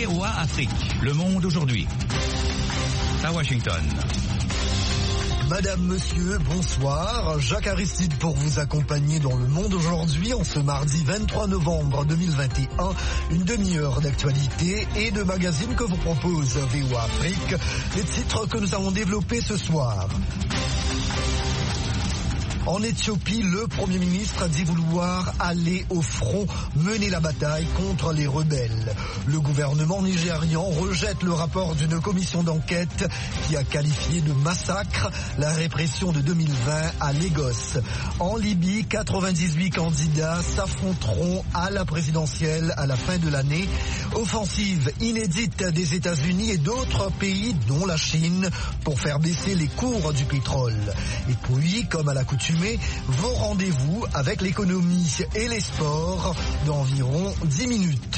VOA Afrique. Le monde aujourd'hui. À Washington. Madame, monsieur, bonsoir. Jacques Aristide pour vous accompagner dans Le Monde aujourd'hui en ce mardi 23 novembre 2021. Une demi-heure d'actualité et de magazine que vous propose VOA Afrique. Les titres que nous avons développés ce soir. En Éthiopie, le Premier ministre a dit vouloir aller au front, mener la bataille contre les rebelles. Le gouvernement nigérian rejette le rapport d'une commission d'enquête qui a qualifié de massacre la répression de 2020 à Lagos. En Libye, 98 candidats s'affronteront à la présidentielle à la fin de l'année. Offensive inédite des États-Unis et d'autres pays, dont la Chine, pour faire baisser les cours du pétrole. Et puis, comme à l'accoutumée, vos rendez-vous avec l'économie et les sports d'environ 10 minutes.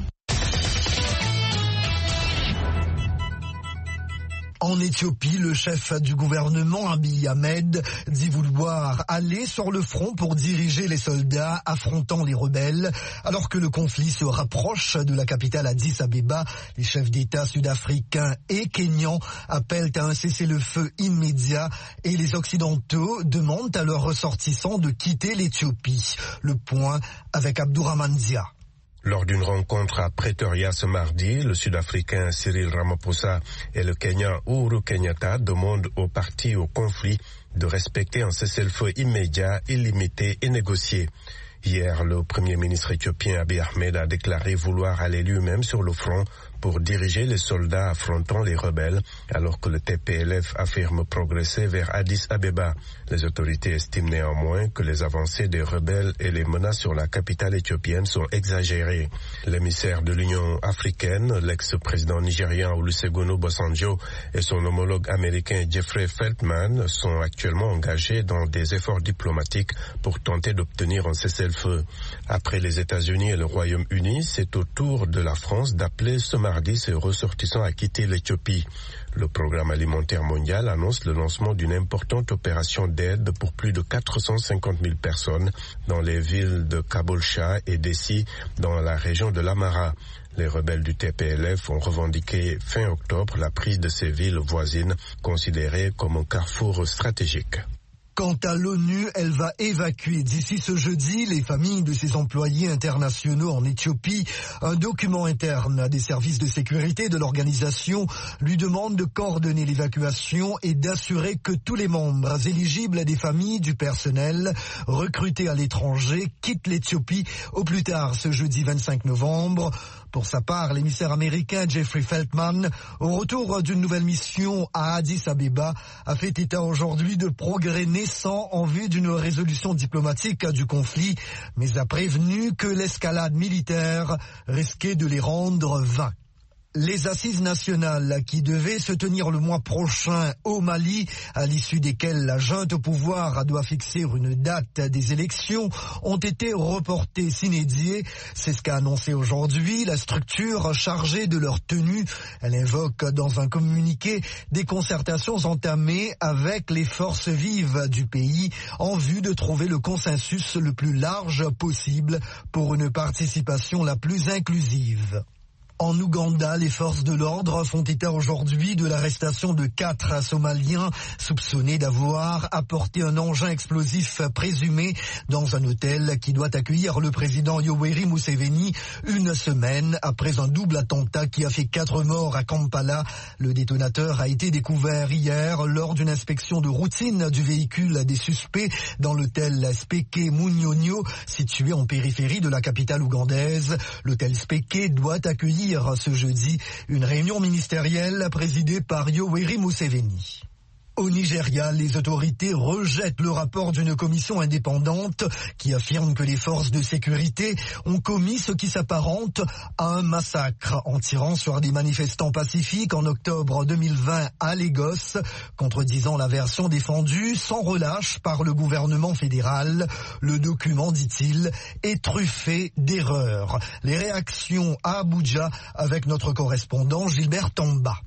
En Éthiopie, le chef du gouvernement, Abiy Ahmed, dit vouloir aller sur le front pour diriger les soldats affrontant les rebelles. Alors que le conflit se rapproche de la capitale Addis Abeba, les chefs d'État sud-africains et kenyans appellent à un cessez-le-feu immédiat et les Occidentaux demandent à leurs ressortissants de quitter l'Éthiopie. Le point avec Abdourahmane Dia. Lors d'une rencontre à Pretoria ce mardi, le Sud-Africain Cyril Ramaphosa et le Kenyan Uhuru Kenyatta demandent aux parties au conflit de respecter un cessez-le-feu immédiat, illimité et négocié. Hier, le Premier ministre éthiopien Abiy Ahmed a déclaré vouloir aller lui-même sur le front pour diriger les soldats affrontant les rebelles, alors que le TPLF affirme progresser vers Addis Abeba. Les autorités estiment néanmoins que les avancées des rebelles et les menaces sur la capitale éthiopienne sont exagérées. L'émissaire de l'Union africaine, l'ex-président nigérian Olusegun Obasanjo et son homologue américain Jeffrey Feltman sont actuellement engagés dans des efforts diplomatiques pour tenter d'obtenir un cessez-le-feu. Après les États-Unis et le Royaume-Uni, c'est au tour de la France d'appeler ce mardi ses ressortissants à quitter l'Éthiopie. Le Programme alimentaire mondial annonce le lancement d'une importante opération d'aide pour plus de 450 000 personnes dans les villes de Kabolcha et Dessi dans la région de l'Amara. Les rebelles du TPLF ont revendiqué fin octobre la prise de ces villes voisines considérées comme un carrefour stratégique. Quant à l'ONU, elle va évacuer d'ici ce jeudi les familles de ses employés internationaux en Éthiopie. Un document interne des services de sécurité de l'organisation lui demande de coordonner l'évacuation et d'assurer que tous les membres éligibles des familles du personnel recrutés à l'étranger quittent l'Éthiopie au plus tard ce jeudi 25 novembre. Pour sa part, l'émissaire américain Jeffrey Feltman, au retour d'une nouvelle mission à Addis Abeba, a fait état aujourd'hui de progrès naissants en vue d'une résolution diplomatique du conflit, mais a prévenu que l'escalade militaire risquait de les rendre vains. Les assises nationales qui devaient se tenir le mois prochain au Mali, à l'issue desquelles la junte au pouvoir doit fixer une date des élections, ont été reportées sine die. C'est ce qu'a annoncé aujourd'hui la structure chargée de leur tenue. Elle invoque dans un communiqué des concertations entamées avec les forces vives du pays en vue de trouver le consensus le plus large possible pour une participation la plus inclusive. En Ouganda, les forces de l'ordre font état aujourd'hui de l'arrestation de 4 Somaliens soupçonnés d'avoir apporté un engin explosif présumé dans un hôtel qui doit accueillir le président Yoweri Museveni une semaine après un double attentat qui a fait 4 morts à Kampala. Le détonateur a été découvert hier lors d'une inspection de routine du véhicule des suspects dans l'hôtel Speke Munyonyo, situé en périphérie de la capitale ougandaise. L'hôtel Speke doit accueillir ce jeudi une réunion ministérielle présidée par Yoweri Museveni. Au Nigeria, les autorités rejettent le rapport d'une commission indépendante qui affirme que les forces de sécurité ont commis ce qui s'apparente à un massacre en tirant sur des manifestants pacifiques en octobre 2020 à Lagos, contredisant la version défendue sans relâche par le gouvernement fédéral. Le document, dit-il, est truffé d'erreurs. Les réactions à Abuja avec notre correspondant Gilbert Tamba.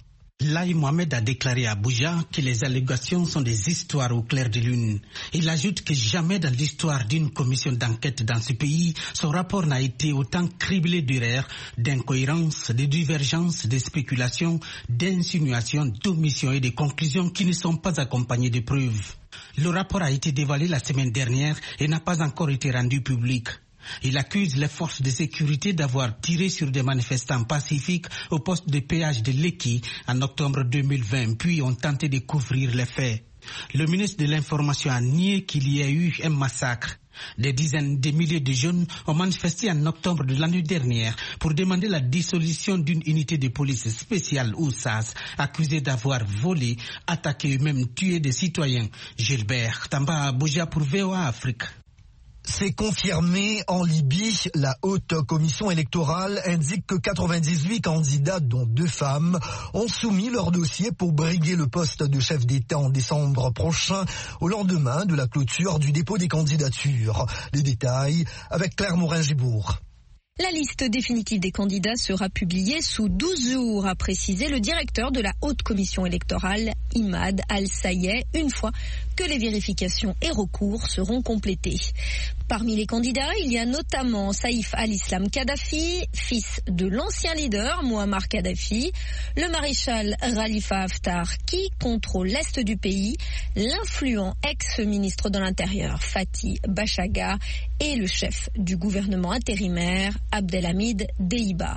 Laye Mohamed a déclaré à Abuja que les allégations sont des histoires au clair de lune. Il ajoute que jamais dans l'histoire d'une commission d'enquête dans ce pays, son rapport n'a été autant criblé d'erreurs, d'incohérences, de divergences, de spéculations, d'insinuations, d'omissions et de conclusions qui ne sont pas accompagnées de preuves. Le rapport a été dévoilé la semaine dernière et n'a pas encore été rendu public. Il accuse les forces de sécurité d'avoir tiré sur des manifestants pacifiques au poste de péage de Lekki en octobre 2020, puis ont tenté de couvrir les faits. Le ministre de l'Information a nié qu'il y ait eu un massacre. Des dizaines de milliers de jeunes ont manifesté en octobre de l'année dernière pour demander la dissolution d'une unité de police spéciale ou SAS accusée d'avoir volé, attaqué et même tué des citoyens. Gilbert Tamba Abuja pour VOA Afrique. C'est confirmé en Libye. La haute commission électorale indique que 98 candidats, dont 2 femmes, ont soumis leur dossier pour briguer le poste de chef d'État en décembre prochain, au lendemain de la clôture du dépôt des candidatures. Les détails avec Claire Morin-Gibourg. La liste définitive des candidats sera publiée sous 12 jours, a précisé le directeur de la haute commission électorale, Imad Al-Sayeh, une fois que les vérifications et recours seront complétés. Parmi les candidats, il y a notamment Saïf al-Islam Kadhafi, fils de l'ancien leader Muammar Kadhafi, le maréchal Khalifa Haftar qui contrôle l'est du pays, l'influent ex-ministre de l'Intérieur Fathi Bashaga et le chef du gouvernement intérimaire Abdelhamid Deiba.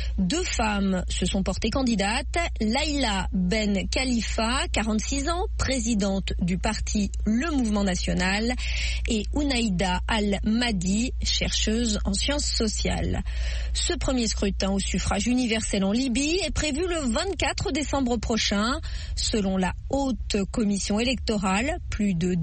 2 femmes se sont portées candidates, Laïla Ben Khalifa, 46 ans, présidente du parti Le Mouvement National, et Ounaïda Al-Mahdi, chercheuse en sciences sociales. Ce premier scrutin au suffrage universel en Libye est prévu le 24 décembre prochain. Selon la haute commission électorale, plus de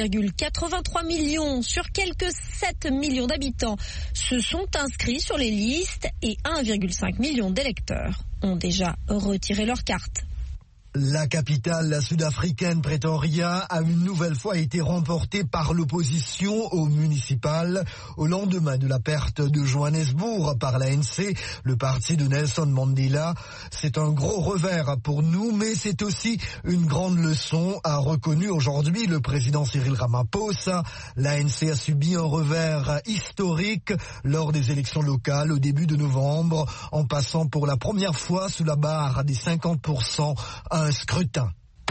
2,83 millions sur quelques 7 millions d'habitants se sont inscrits sur les listes et 1,5 million d'électeurs ont déjà retiré leur carte. La capitale sud-africaine Pretoria a une nouvelle fois été remportée par l'opposition au municipal au lendemain de la perte de Johannesburg par l'ANC, le parti de Nelson Mandela. C'est un gros revers pour nous, mais c'est aussi une grande leçon, a reconnu aujourd'hui le président Cyril Ramaphosa. L'ANC a subi un revers historique lors des élections locales au début de novembre, en passant pour la première fois sous la barre des 50% à un scrutin.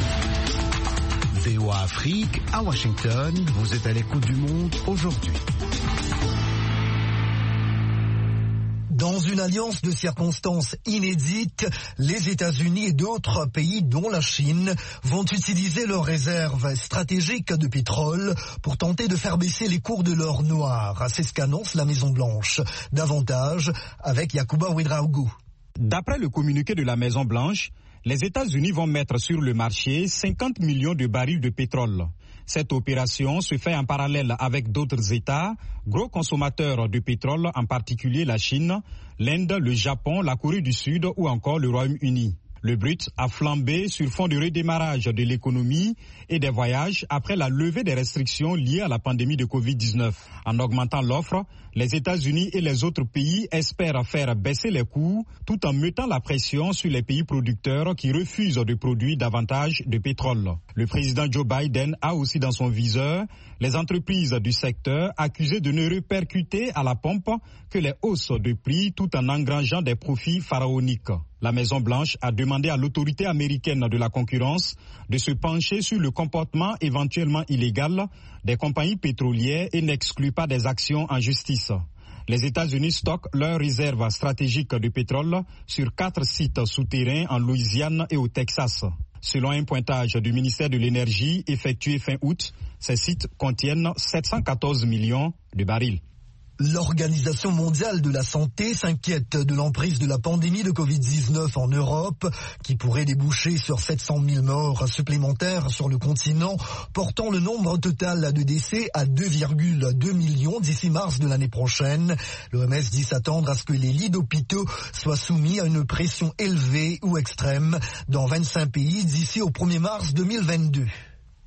VOA Afrique, à Washington, vous êtes à l'écoute du monde aujourd'hui. Dans une alliance de circonstances inédites, les États-Unis et d'autres pays, dont la Chine, vont utiliser leurs réserves stratégiques de pétrole pour tenter de faire baisser les cours de l'or noir. C'est ce qu'annonce la Maison-Blanche. Davantage avec Yacouba Ouedraogo. D'après le communiqué de la Maison-Blanche, les États-Unis vont mettre sur le marché 50 millions de barils de pétrole. Cette opération se fait en parallèle avec d'autres États, gros consommateurs de pétrole, en particulier la Chine, l'Inde, le Japon, la Corée du Sud ou encore le Royaume-Uni. Le brut a flambé sur fond de redémarrage de l'économie et des voyages après la levée des restrictions liées à la pandémie de Covid-19. En augmentant l'offre, les États-Unis et les autres pays espèrent faire baisser les coûts tout en mettant la pression sur les pays producteurs qui refusent de produire davantage de pétrole. Le président Joe Biden a aussi dans son viseur les entreprises du secteur accusées de ne répercuter à la pompe que les hausses de prix tout en engrangeant des profits pharaoniques. La Maison-Blanche a demandé à l'autorité américaine de la concurrence de se pencher sur le comportement éventuellement illégal des compagnies pétrolières et n'exclut pas des actions en justice. Les États-Unis stockent leurs réserves stratégiques de pétrole sur 4 sites souterrains en Louisiane et au Texas. Selon un pointage du ministère de l'Énergie effectué fin août, ces sites contiennent 714 millions de barils. L'Organisation mondiale de la santé s'inquiète de l'emprise de la pandémie de Covid-19 en Europe, qui pourrait déboucher sur 700 000 morts supplémentaires sur le continent, portant le nombre total de décès à 2,2 millions d'ici mars de l'année prochaine. L'OMS dit s'attendre à ce que les lits d'hôpitaux soient soumis à une pression élevée ou extrême dans 25 pays d'ici au 1er mars 2022.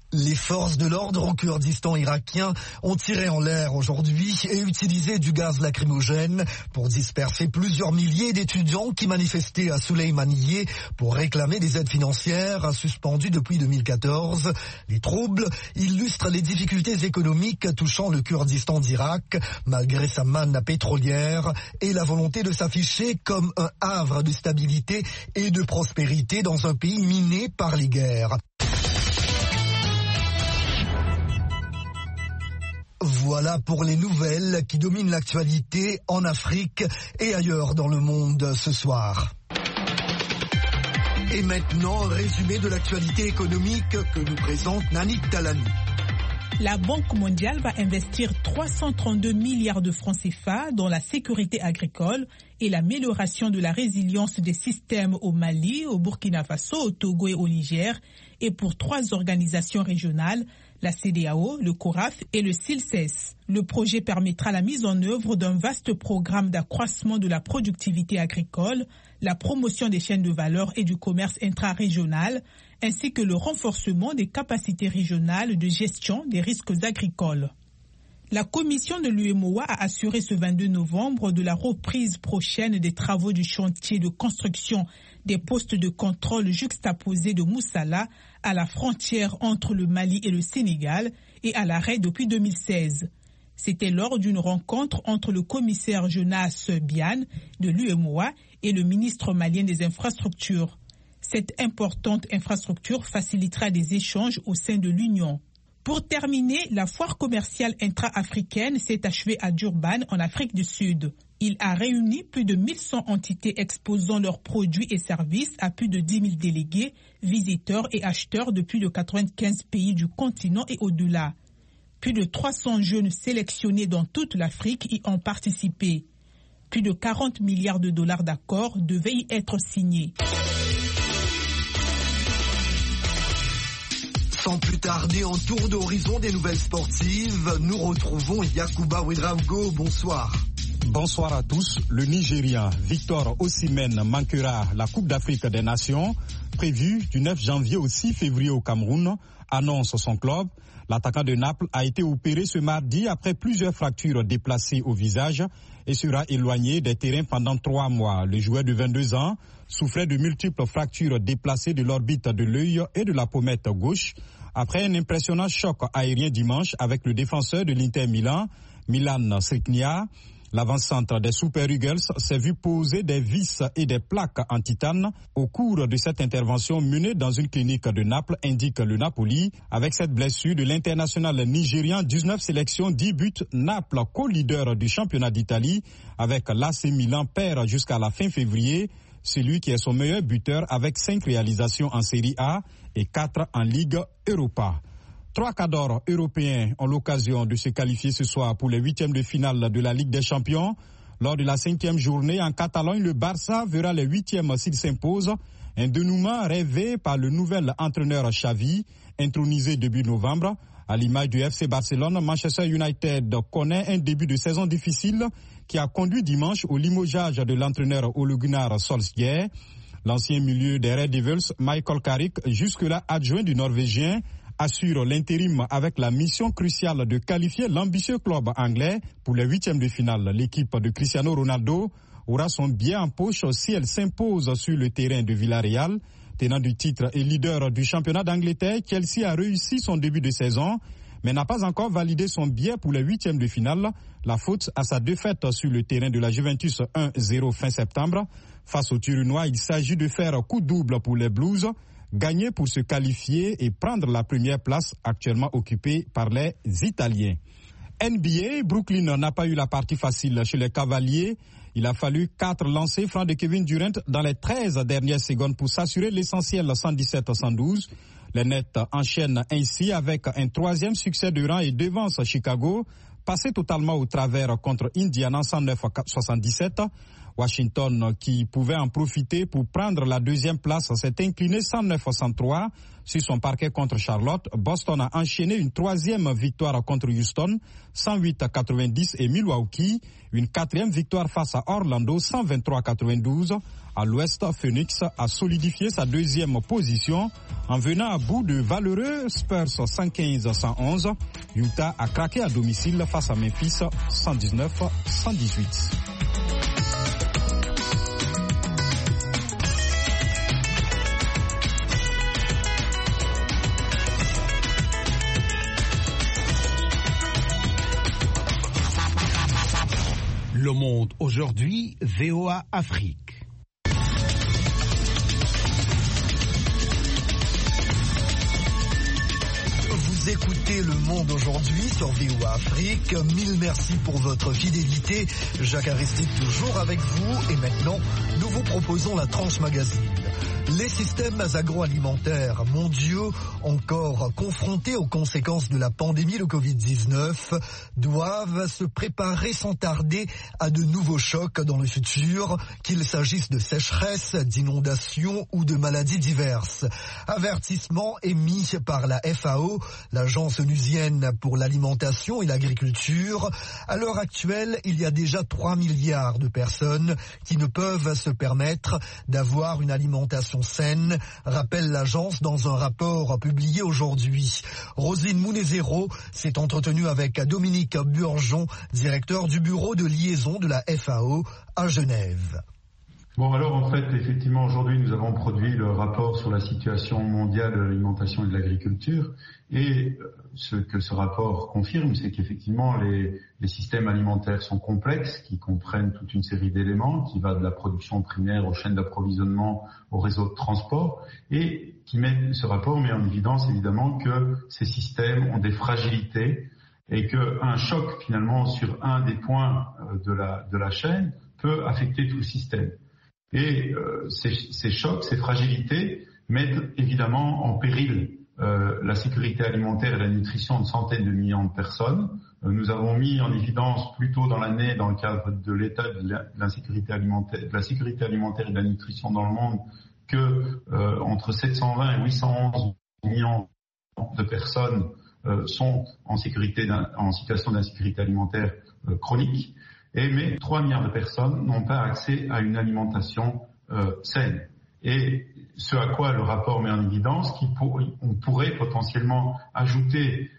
Les forces de l'ordre au Kurdistan irakien ont tiré en l'air aujourd'hui et utilisé du gaz lacrymogène pour disperser plusieurs milliers d'étudiants qui manifestaient à Soleimaniye pour réclamer des aides financières suspendues depuis 2014. Les troubles illustrent les difficultés économiques touchant le Kurdistan d'Irak, malgré sa manne pétrolière et la volonté de s'afficher comme un havre de stabilité et de prospérité dans un pays miné par les guerres. Voilà pour les nouvelles qui dominent l'actualité en Afrique et ailleurs dans le monde ce soir. Et maintenant, un résumé de l'actualité économique que nous présente Nanik Talani. La Banque mondiale va investir 332 milliards de francs CFA dans la sécurité agricole et l'amélioration de la résilience des systèmes au Mali, au Burkina Faso, au Togo et au Niger, et pour 3 organisations régionales, la CEDEAO, le CORAF et le CILCES. Le projet permettra la mise en œuvre d'un vaste programme d'accroissement de la productivité agricole, la promotion des chaînes de valeur et du commerce intra-régional, ainsi que le renforcement des capacités régionales de gestion des risques agricoles. La commission de l'UEMOA a assuré ce 22 novembre de la reprise prochaine des travaux du chantier de construction des postes de contrôle juxtaposés de Moussala à la frontière entre le Mali et le Sénégal et à l'arrêt depuis 2016. C'était lors d'une rencontre entre le commissaire Jonas Bian de l'UEMOA et le ministre malien des infrastructures. Cette importante infrastructure facilitera des échanges au sein de l'Union. Pour terminer, la foire commerciale intra-africaine s'est achevée à Durban, en Afrique du Sud. Il a réuni plus de 1100 entités exposant leurs produits et services à plus de 10 000 délégués, visiteurs et acheteurs de plus de 95 pays du continent et au-delà. Plus de 300 jeunes sélectionnés dans toute l'Afrique y ont participé. Plus de 40 milliards de dollars d'accords devaient y être signés. Sans plus tarder, en tour d'horizon des nouvelles sportives, nous retrouvons Yacouba Ouedraogo. Bonsoir. Bonsoir à tous. Le Nigérien Victor Osimhen manquera la Coupe d'Afrique des Nations, prévue du 9 janvier au 6 février au Cameroun, annonce son club. L'attaquant de Naples a été opéré ce mardi après plusieurs fractures déplacées au visage et sera éloigné des terrains pendant 3 mois. Le joueur de 22 ans souffrait de multiples fractures déplacées de l'orbite de l'œil et de la pommette gauche après un impressionnant choc aérien dimanche avec le défenseur de l'Inter Milan, Milan Skriniar. L'avant-centre des Super Eagles s'est vu poser des vis et des plaques en titane au cours de cette intervention menée dans une clinique de Naples, indique le Napoli. Avec cette blessure de l'international nigérian, 19 sélections, 10 buts, Naples, co-leader du championnat d'Italie, avec l'AC Milan, perd jusqu'à la fin février. Celui qui est son meilleur buteur avec 5 réalisations en Série A et 4 en Ligue Europa. 3 cadors européens ont l'occasion de se qualifier ce soir pour les 8e de finale de la Ligue des Champions. Lors de la 5e journée en Catalogne, le Barça verra les 8e s'il s'impose. Un dénouement rêvé par le nouvel entraîneur Xavi, intronisé début novembre. À l'image du FC Barcelone, Manchester United connaît un début de saison difficile qui a conduit dimanche au limogeage de l'entraîneur Ole Gunnar Solskjaer. L'ancien milieu des Red Devils, Michael Carrick, jusque-là adjoint du Norvégien, assure l'intérim avec la mission cruciale de qualifier l'ambitieux club anglais pour les 8e de finale. L'équipe de Cristiano Ronaldo aura son billet en poche si elle s'impose sur le terrain de Villarreal. Tenant du titre et leader du championnat d'Angleterre, Chelsea a réussi son début de saison, mais n'a pas encore validé son billet pour les 8e de finale. La faute à sa défaite sur le terrain de la Juventus 1-0 fin septembre. Face aux Turinois, il s'agit de faire coup double pour les Blues, gagner pour se qualifier et prendre la première place actuellement occupée par les Italiens. NBA, Brooklyn n'a pas eu la partie facile chez les Cavaliers. Il a fallu 4 lancers francs de Kevin Durant dans les 13 dernières secondes pour s'assurer l'essentiel 117-112. Les Nets enchaînent ainsi avec un 3e succès de rang et devancent Chicago, passé totalement au travers contre Indiana 109-77. Washington, qui pouvait en profiter pour prendre la deuxième place, s'est incliné 109-103 sur son parquet contre Charlotte. Boston a enchaîné une troisième victoire contre Houston, 108-90, et Milwaukee, une quatrième victoire face à Orlando, 123-92. À l'ouest, Phoenix a solidifié sa deuxième position en venant à bout de valeureux Spurs 115-111. Utah a craqué à domicile face à Memphis 119-118. Le Monde aujourd'hui, VOA Afrique. Vous écoutez Le Monde aujourd'hui sur VOA Afrique. Mille merci pour votre fidélité. Jacques Aristide toujours avec vous. Et maintenant, nous vous proposons la tranche magazine. Les systèmes agroalimentaires mondiaux, encore confrontés aux conséquences de la pandémie de Covid-19, doivent se préparer sans tarder à de nouveaux chocs dans le futur, qu'il s'agisse de sécheresse, d'inondations ou de maladies diverses. Avertissement émis par la FAO, l'Agence onusienne pour l'alimentation et l'agriculture. À l'heure actuelle, il y a déjà 3 milliards de personnes qui ne peuvent se permettre d'avoir une alimentation saine, rappelle l'agence dans un rapport publié aujourd'hui. Roselyne Munezero s'est entretenue avec Dominique Burgeon, directeur du bureau de liaison de la FAO à Genève. Bon, alors en fait, effectivement, aujourd'hui, nous avons produit le rapport sur la situation mondiale de l'alimentation et de l'agriculture. Et ce que ce rapport confirme, c'est qu'effectivement, les systèmes alimentaires sont complexes, qui comprennent toute une série d'éléments, qui va de la production primaire aux chaînes d'approvisionnement, au réseau de transport, et ce rapport met en évidence, évidemment, que ces systèmes ont des fragilités et qu'un choc, finalement, sur un des points de la chaîne peut affecter tout le système. Et ces chocs, ces fragilités mettent évidemment en péril la sécurité alimentaire et la nutrition de centaines de millions de personnes. Nous avons mis en évidence plus tôt dans l'année, dans le cadre de l'état de la sécurité alimentaire, de la sécurité alimentaire et de la nutrition dans le monde, que entre 720 et 811 millions de personnes sont en situation d'insécurité alimentaire chronique. Mais 3 milliards de personnes n'ont pas accès à une alimentation saine. Et ce à quoi le rapport met en évidence, on pourrait potentiellement ajouter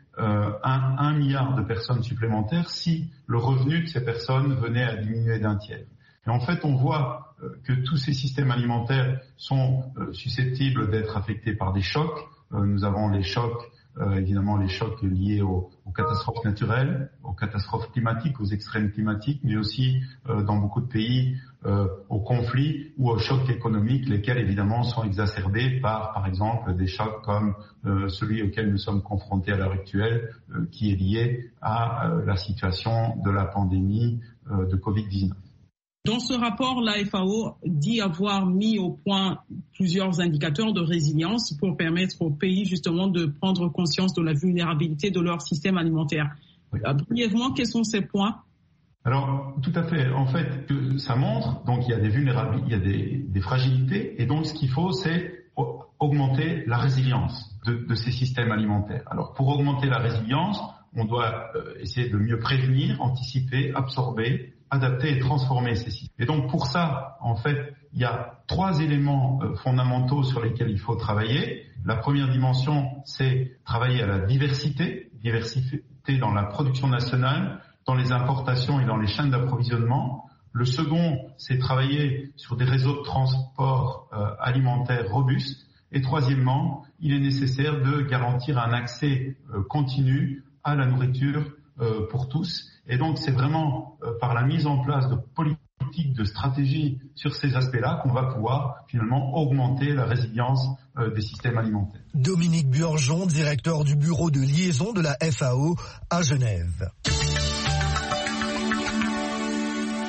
1 milliard de personnes supplémentaires si le revenu de ces personnes venait à diminuer d'1 tiers. Et en fait, on voit que tous ces systèmes alimentaires sont susceptibles d'être affectés par des chocs. Nous avons les chocs, évidemment les chocs liés aux catastrophes naturelles, aux catastrophes climatiques, aux extrêmes climatiques, mais aussi dans beaucoup de pays aux conflits ou aux chocs économiques, lesquels évidemment sont exacerbés par exemple, des chocs comme celui auquel nous sommes confrontés à l'heure actuelle, qui est lié à la situation de la pandémie de Covid-19. Dans ce rapport, la FAO dit avoir mis au point plusieurs indicateurs de résilience pour permettre aux pays justement de prendre conscience de la vulnérabilité de leur système alimentaire. Oui. Brièvement, quels sont ces points ? Alors, tout à fait. En fait, ça montre, donc il y a des vulnérabilités, il y a des fragilités, et donc ce qu'il faut, c'est augmenter la résilience de ces systèmes alimentaires. Alors, pour augmenter la résilience, on doit essayer de mieux prévenir, anticiper, absorber, adapter et transformer ces systèmes. Et donc pour ça, en fait, il y a 3 éléments fondamentaux sur lesquels il faut travailler. La première dimension, c'est travailler à la diversité dans la production nationale, dans les importations et dans les chaînes d'approvisionnement. Le second, c'est travailler sur des réseaux de transport alimentaire robustes. Et troisièmement, il est nécessaire de garantir un accès continu à la nourriture pour tous. Et donc, c'est vraiment par la mise en place de politiques, de stratégies sur ces aspects-là qu'on va pouvoir finalement augmenter la résilience des systèmes alimentaires. Dominique Burgeon, directeur du bureau de liaison de la FAO à Genève.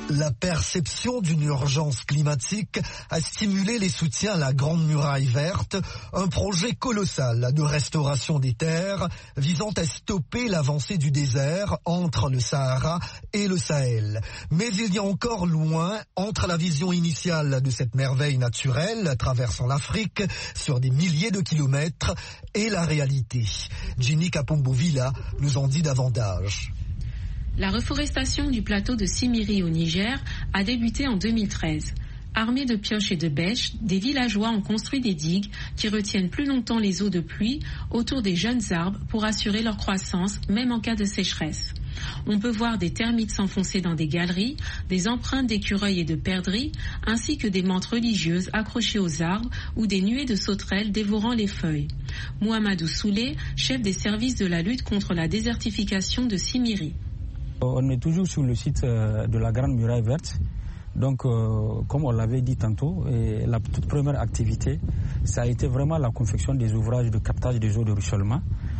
La perception d'une urgence climatique a stimulé les soutiens à la Grande Muraille Verte, un projet colossal de restauration des terres visant à stopper l'avancée du désert entre le Sahara et le Sahel. Mais il y a encore loin entre la vision initiale de cette merveille naturelle traversant l'Afrique sur des milliers de kilomètres et la réalité. Ginny Kapombo-Villa nous en dit davantage. La reforestation du plateau de Simiri au Niger a débuté en 2013. Armés de pioches et de bêches, des villageois ont construit des digues qui retiennent plus longtemps les eaux de pluie autour des jeunes arbres pour assurer leur croissance, même en cas de sécheresse. On peut voir des termites s'enfoncer dans des galeries, des empreintes d'écureuils et de perdrix, ainsi que des mantes religieuses accrochées aux arbres ou des nuées de sauterelles dévorant les feuilles. Mouhamadou Soulé, chef des services de la lutte contre la désertification de Simiri. On est toujours sur le site de la Grande Muraille Verte. Donc, comme on l'avait dit tantôt, la toute première activité, ça a été vraiment la confection des ouvrages de captage des eaux de ruissellement,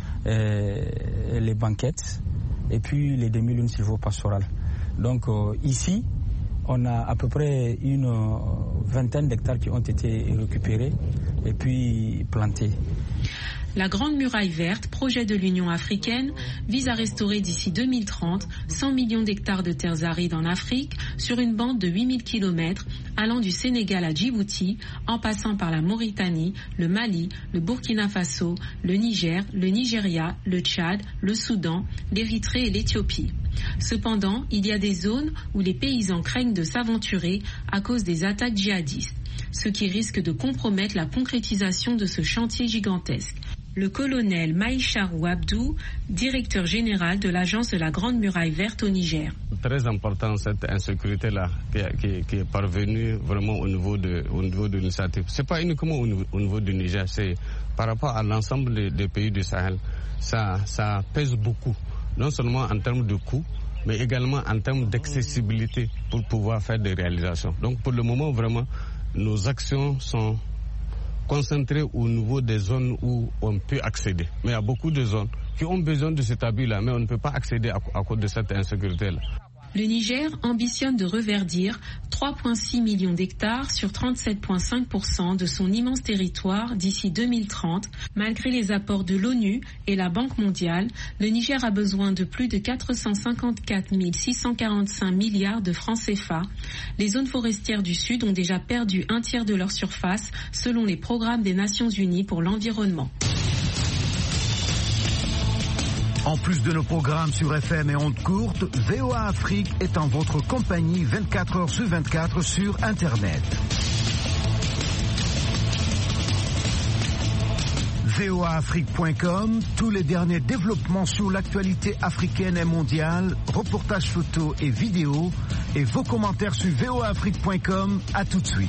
les banquettes et puis les demi-lunes sylvopastorales. Donc, ici, on a à peu près une vingtaine d'hectares qui ont été récupérés et puis plantés. La Grande Muraille Verte, projet de l'Union africaine, vise à restaurer d'ici 2030 100 millions d'hectares de terres arides en Afrique sur une bande de 8000 km allant du Sénégal à Djibouti en passant par la Mauritanie, le Mali, le Burkina Faso, le Niger, le Nigeria, le Tchad, le Soudan, l'Érythrée et l'Éthiopie. Cependant, il y a des zones où les paysans craignent de s'aventurer à cause des attaques djihadistes, ce qui risque de compromettre la concrétisation de ce chantier gigantesque. Le colonel Maïcharou Abdou, directeur général de l'agence de la Grande Muraille Verte au Niger. Très important cette insécurité-là qui est parvenue vraiment au niveau de l'initiative. C'est pas uniquement au niveau du Niger, c'est par rapport à l'ensemble des pays du Sahel. Ça pèse beaucoup, non seulement en termes de coûts, mais également en termes d'accessibilité pour pouvoir faire des réalisations. Donc pour le moment, vraiment, nos actions sont concentrées au niveau des zones où on peut accéder. Mais il y a beaucoup de zones qui ont besoin de cet abus-là, mais on ne peut pas accéder à cause de cette insécurité-là. Le Niger ambitionne de reverdir 3,6 millions d'hectares sur 37,5% de son immense territoire d'ici 2030. Malgré les apports de l'ONU et la Banque mondiale, le Niger a besoin de plus de 454 645 milliards de francs CFA. Les zones forestières du Sud ont déjà perdu un tiers de leur surface selon les programmes des Nations Unies pour l'environnement. En plus de nos programmes sur FM et ondes courtes, VOA Afrique est en votre compagnie 24 heures sur 24 sur Internet. voaafrique.com, tous les derniers développements sur l'actualité africaine et mondiale, reportages photos et vidéos, et vos commentaires sur voaafrique.com. À tout de suite.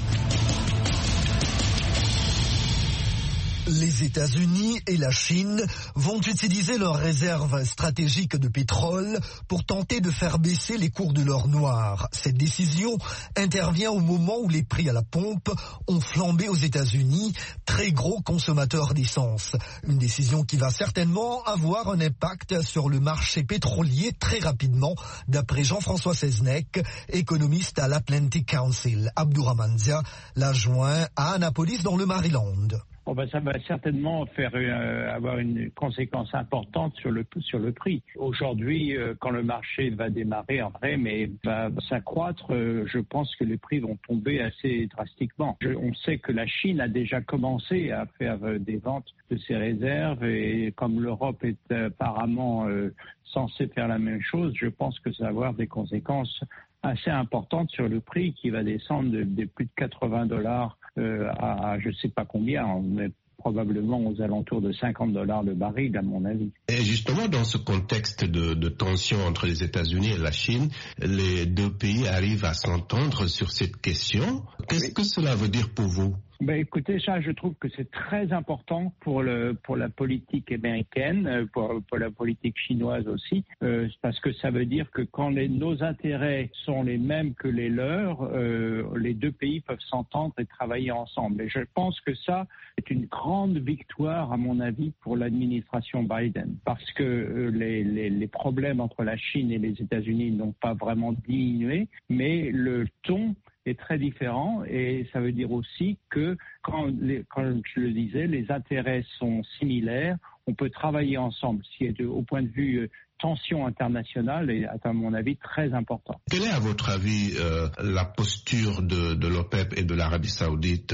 Les États-Unis et la Chine vont utiliser leurs réserves stratégiques de pétrole pour tenter de faire baisser les cours de l'or noir. Cette décision intervient au moment où les prix à la pompe ont flambé aux États-Unis, très gros consommateurs d'essence. Une décision qui va certainement avoir un impact sur le marché pétrolier très rapidement, d'après Jean-François Seznec, économiste à l'Atlantic Council. Abdourahmane Dia l'a joint à Annapolis dans le Maryland. Ça va certainement faire avoir une conséquence importante sur le prix. Aujourd'hui, quand le marché va démarrer en vrai, mais va s'accroître, je pense que les prix vont tomber assez drastiquement. On sait que la Chine a déjà commencé à faire des ventes de ses réserves et comme l'Europe est apparemment censée faire la même chose, je pense que ça va avoir des conséquences assez importantes sur le prix qui va descendre de plus de $80 à je ne sais pas combien, mais probablement aux alentours de $50 le baril, à mon avis. Et justement, dans ce contexte de tension entre les États-Unis et la Chine, les deux pays arrivent à s'entendre sur cette question. Qu'est-ce que cela veut dire pour vous ? Écoutez, ça, je trouve que c'est très important pour la politique américaine, pour la politique chinoise aussi, parce que ça veut dire que quand nos intérêts sont les mêmes que les leurs, les deux pays peuvent s'entendre et travailler ensemble. Et je pense que ça est une grande victoire, à mon avis, pour l'administration Biden, parce que les problèmes entre la Chine et les États-Unis n'ont pas vraiment diminué, mais le ton est très différent, et ça veut dire aussi que quand je le disais, les intérêts sont similaires, on peut travailler ensemble, ce qui est au point de vue tension internationale est à mon avis très important. Quelle est à votre avis la posture de l'OPEP et de l'Arabie Saoudite?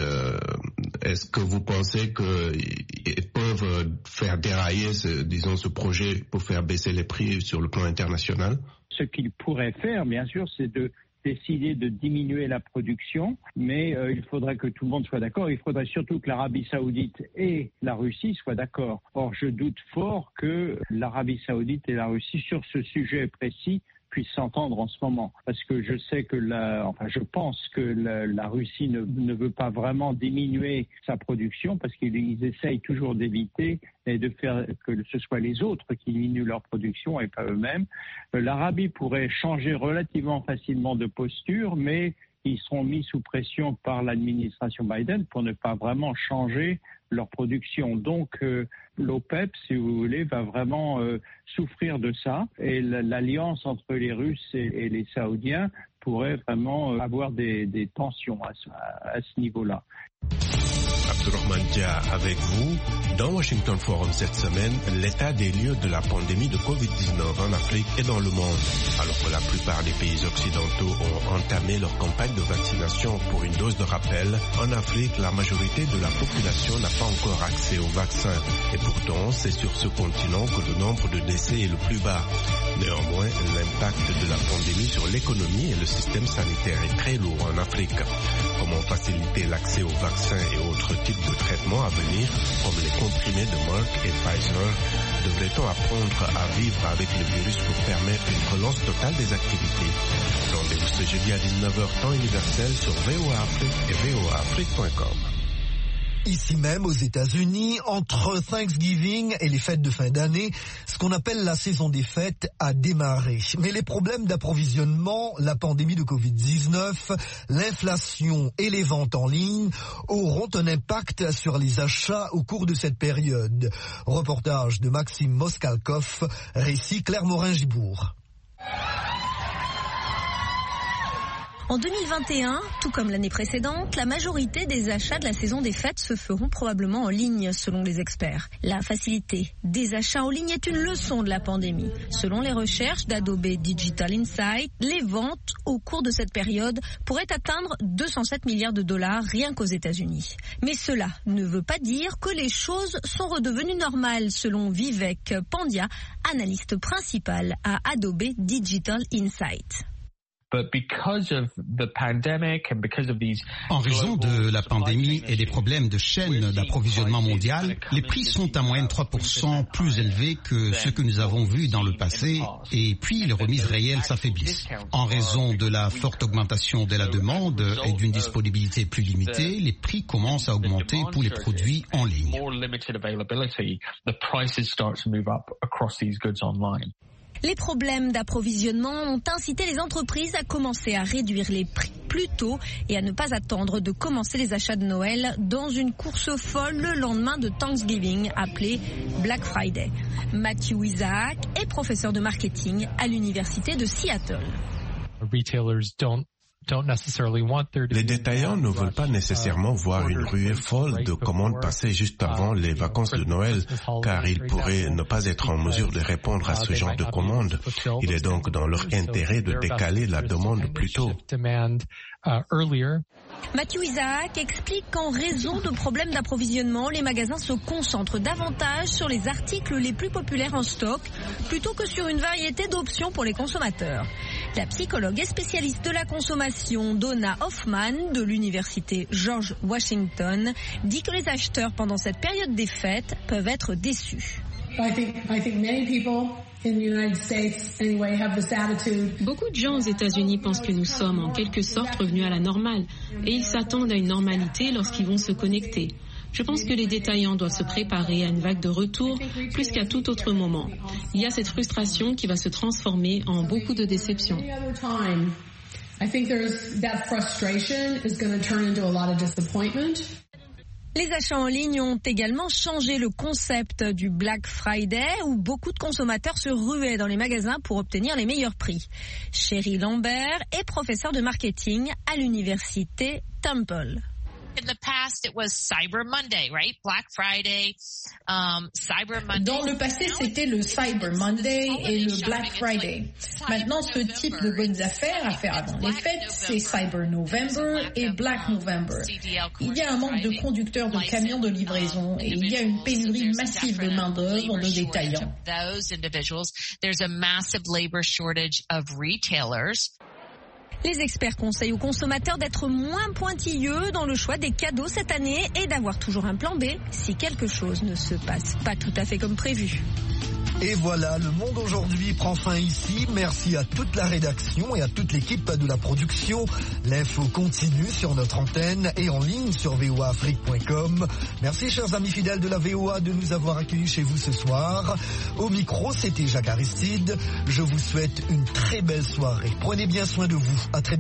Est-ce que vous pensez qu'ils peuvent faire dérailler ce projet pour faire baisser les prix sur le plan international? Ce qu'ils pourraient faire, bien sûr, c'est de décider de diminuer la production, mais il faudrait que tout le monde soit d'accord. Il faudrait surtout que l'Arabie Saoudite et la Russie soient d'accord. Or, je doute fort que l'Arabie Saoudite et la Russie, sur ce sujet précis, puissent s'entendre en ce moment. Parce que je sais que je pense que la Russie ne veut pas vraiment diminuer sa production, parce qu'ils essayent toujours d'éviter et de faire que ce soit les autres qui diminuent leur production et pas eux-mêmes. L'Arabie pourrait changer relativement facilement de posture, mais ils seront mis sous pression par l'administration Biden pour ne pas vraiment changer leur production. Donc l'OPEP, si vous voulez, va vraiment souffrir de ça, et l'alliance entre les Russes et les Saoudiens pourrait vraiment avoir des tensions à ce niveau-là. Abdourahmane Dia avec vous. Dans Washington Forum cette semaine, l'état des lieux de la pandémie de Covid-19 en Afrique et dans le monde. Alors que la plupart des pays occidentaux ont entamé leur campagne de vaccination pour une dose de rappel, en Afrique, la majorité de la population n'a pas encore accès au vaccin. Et pourtant, c'est sur ce continent que le nombre de décès est le plus bas. Néanmoins, l'impact de la pandémie sur l'économie et le système sanitaire est très lourd en Afrique. Comment faciliter l'accès aux vaccins et autres types de traitements à venir, comme les comprimés de Merck et Pfizer? Devrait-on apprendre à vivre avec le virus pour permettre une relance totale des activités? Rendez-vous ce jeudi à 19h temps universel sur VOA Afrique et voaafrique.com. Ici même aux États-Unis, entre Thanksgiving et les fêtes de fin d'année, ce qu'on appelle la saison des fêtes a démarré. Mais les problèmes d'approvisionnement, la pandémie de Covid-19, l'inflation et les ventes en ligne auront un impact sur les achats au cours de cette période. Reportage de Maxime Moskalkov, récit Claire Morin-Gibourg. En 2021, tout comme l'année précédente, la majorité des achats de la saison des fêtes se feront probablement en ligne, selon les experts. La facilité des achats en ligne est une leçon de la pandémie. Selon les recherches d'Adobe Digital Insight, les ventes au cours de cette période pourraient atteindre 207 milliards de dollars rien qu'aux États-Unis. Mais cela ne veut pas dire que les choses sont redevenues normales, selon Vivek Pandya, analyste principal à Adobe Digital Insight. En raison de la pandémie et des problèmes de chaîne d'approvisionnement mondial, les prix sont à moyenne 3% plus élevés que ce que nous avons vu dans le passé, et puis les remises réelles s'affaiblissent. En raison de la forte augmentation de la demande et d'une disponibilité plus limitée, les prix commencent à augmenter pour les produits en ligne. Les problèmes d'approvisionnement ont incité les entreprises à commencer à réduire les prix plus tôt et à ne pas attendre de commencer les achats de Noël dans une course folle le lendemain de Thanksgiving appelée Black Friday. Matthew Isaac est professeur de marketing à l'université de Seattle. Les détaillants ne veulent pas nécessairement voir une ruée folle de commandes passées juste avant les vacances de Noël, car ils pourraient ne pas être en mesure de répondre à ce genre de commandes. Il est donc dans leur intérêt de décaler la demande plus tôt. Matthew Isaac explique qu'en raison de problèmes d'approvisionnement, les magasins se concentrent davantage sur les articles les plus populaires en stock plutôt que sur une variété d'options pour les consommateurs. La psychologue et spécialiste de la consommation Donna Hoffman de l'université George Washington dit que les acheteurs pendant cette période des fêtes peuvent être déçus. Beaucoup de gens aux États-Unis pensent que nous sommes en quelque sorte revenus à la normale et ils s'attendent à une normalité lorsqu'ils vont se connecter. Je pense que les détaillants doivent se préparer à une vague de retour plus qu'à tout autre moment. Il y a cette frustration qui va se transformer en beaucoup de déceptions. Les achats en ligne ont également changé le concept du Black Friday où beaucoup de consommateurs se ruaient dans les magasins pour obtenir les meilleurs prix. Sherry Lambert est professeure de marketing à l'université Temple. In the past, it was Cyber Monday, right? Black Friday, Cyber Monday. Dans le passé, c'était le Cyber Monday et le Black Friday. Maintenant, ce type de bonnes affaires à faire avant les fêtes, c'est Cyber November et Black November. Il y a un manque de conducteurs de camions de livraison et il y a une pénurie massive de main-d'œuvre de détaillants. There's a massive labor shortage of retailers. Les experts conseillent aux consommateurs d'être moins pointilleux dans le choix des cadeaux cette année et d'avoir toujours un plan B si quelque chose ne se passe pas tout à fait comme prévu. Et voilà, Le Monde aujourd'hui prend fin ici. Merci à toute la rédaction et à toute l'équipe de la production. L'info continue sur notre antenne et en ligne sur voaafrique.com. Merci chers amis fidèles de la VOA de nous avoir accueillis chez vous ce soir. Au micro, c'était Jacques Aristide. Je vous souhaite une très belle soirée. Prenez bien soin de vous. À très bientôt.